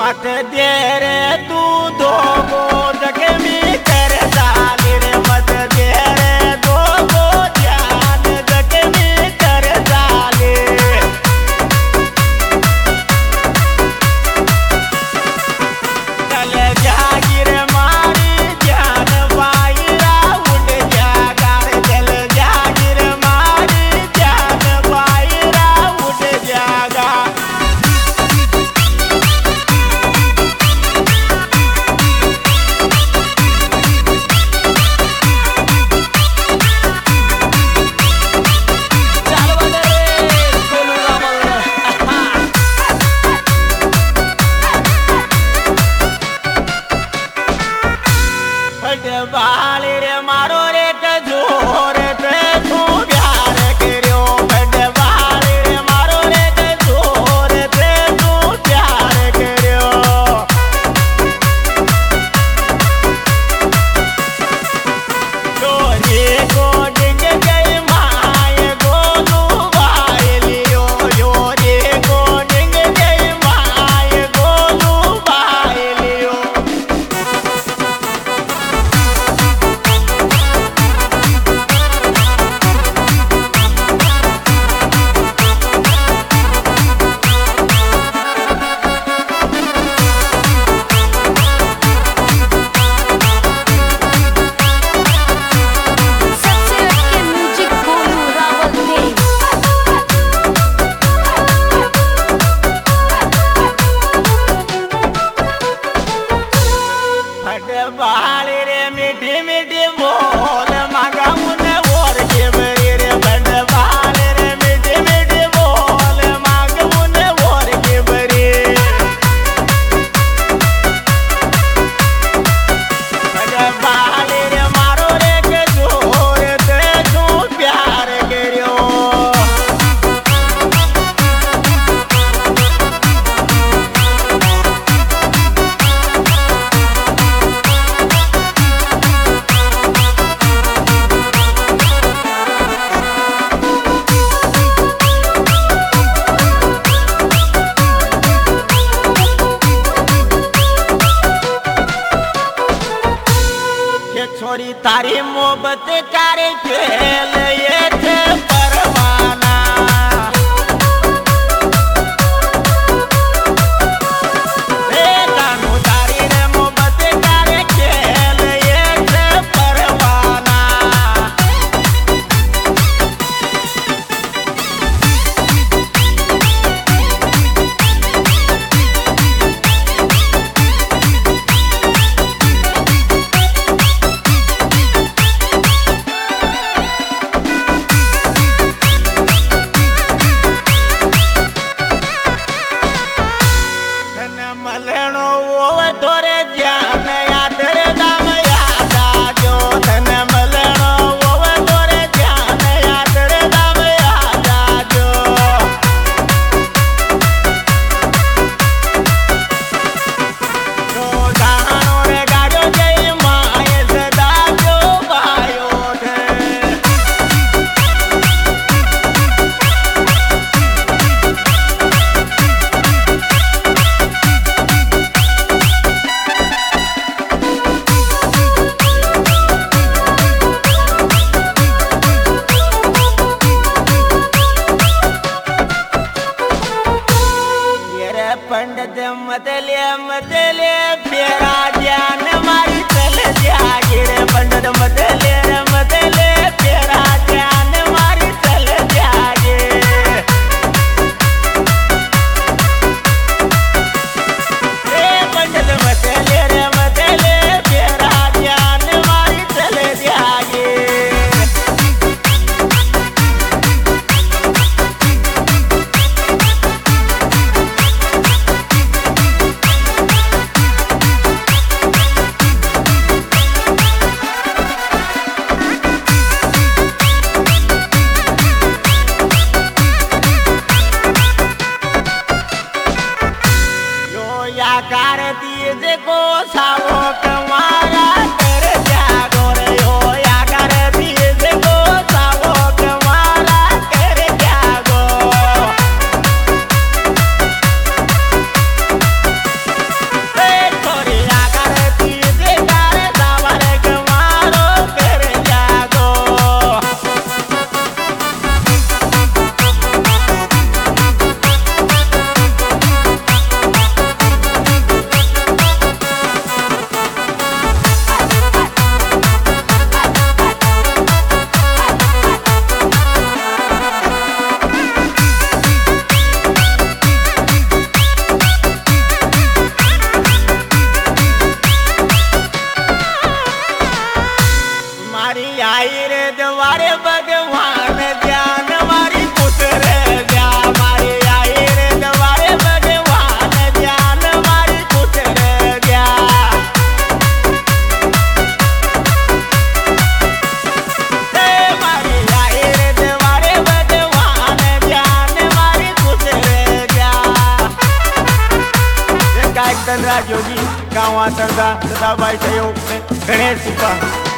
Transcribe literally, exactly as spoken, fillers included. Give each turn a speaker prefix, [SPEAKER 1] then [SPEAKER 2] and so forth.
[SPEAKER 1] मत दे रे तू दो गो जख्मी कर डाली रे मत दे रे दो गो जान जख्मी कर डाली चल जागिर मारी जान बाईरा उड़ जागा रे चल जागिर मारी जान बाईरा उड़ जागा बाली रे मारो रे जोर पे तू प्यार करियो बड़ बाली रे मारो रे जोर पे तू प्यार करियो चोरी को डिंग गई माए गोलू भाई लियो चोरी को डिंग गई माए गोलू भाई लियो बाली रे मीठी मीठी बोल मांगा मुने और के बरी रे बड़ बाली रे मीठी मीठी बोल मांग मुने और के बरी बड़ बाली रे मारो रे के जोर ते तू प्यार करियो छोरी तारी मोहब्बत करे खेल ये थे परवाना रे कानू तारी रे मोहब्बत करे खेल ये थे परवाना मलनो वो तोरे जान याद रे दाम याद आजो धन मलनो वो तोरे जान याद रे दाम याद आजो तो दानो रे गाजो जय माए सदा जो भायो थे पंडित मतले मतले फेरा जान मारी चल जागिर पंडित मतले मतले फेरा जान मारी चल जागिर ए पंडित मतले रे मतले फेरा जान मारी चल जागिर कार दीज को सावो कमारा कर जागो रे हो या कर दीज को सावो कमारा कर जागो धनराज योगी गाँव आतरदा सदाबाई सहयोग से गणेश जी का